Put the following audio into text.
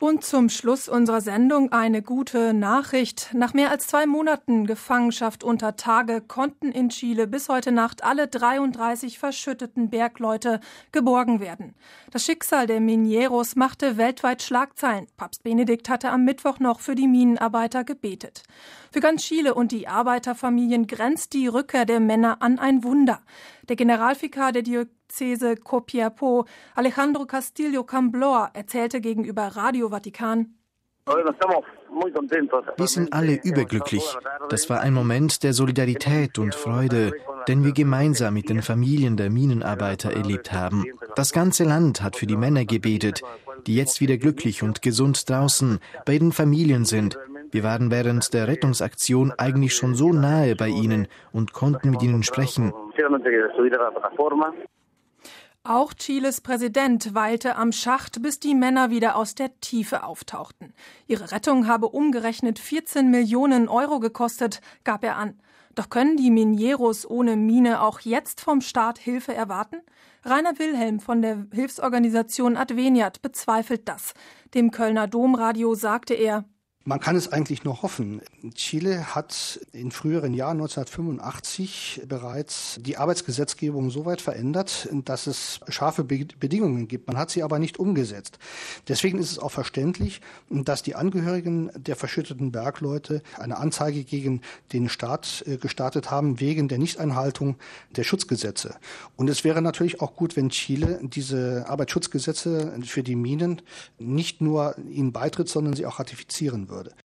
Und zum Schluss unserer Sendung eine gute Nachricht. Nach mehr als 2 Monaten Gefangenschaft unter Tage konnten in Chile bis heute Nacht alle 33 verschütteten Bergleute geborgen werden. Das Schicksal der Mineros machte weltweit Schlagzeilen. Papst Benedikt hatte am Mittwoch noch für die Minenarbeiter gebetet. Für ganz Chile und die Arbeiterfamilien grenzt die Rückkehr der Männer an ein Wunder. Der Generalvikar der Diözese Copiapó, Alejandro Castillo Camblor, erzählte gegenüber Radio Vatikan: Wir sind alle überglücklich. Das war ein Moment der Solidarität und Freude, den wir gemeinsam mit den Familien der Minenarbeiter erlebt haben. Das ganze Land hat für die Männer gebetet, die jetzt wieder glücklich und gesund draußen bei ihren Familien sind. Wir waren während der Rettungsaktion eigentlich schon so nahe bei ihnen und konnten mit ihnen sprechen. Auch Chiles Präsident weilte am Schacht, bis die Männer wieder aus der Tiefe auftauchten. Ihre Rettung habe umgerechnet 14 Millionen Euro gekostet, gab er an. Doch können die Mineros ohne Mine auch jetzt vom Staat Hilfe erwarten? Rainer Wilhelm von der Hilfsorganisation Adveniat bezweifelt das. Dem Kölner Domradio sagte er: Man kann es eigentlich nur hoffen. Chile hat in früheren Jahren, 1985, bereits die Arbeitsgesetzgebung so weit verändert, dass es scharfe Bedingungen gibt. Man hat sie aber nicht umgesetzt. Deswegen ist es auch verständlich, dass die Angehörigen der verschütteten Bergleute eine Anzeige gegen den Staat gestartet haben, wegen der Nichteinhaltung der Schutzgesetze. Und es wäre natürlich auch gut, wenn Chile diese Arbeitsschutzgesetze für die Minen nicht nur ihnen beitritt, sondern sie auch ratifizieren würde.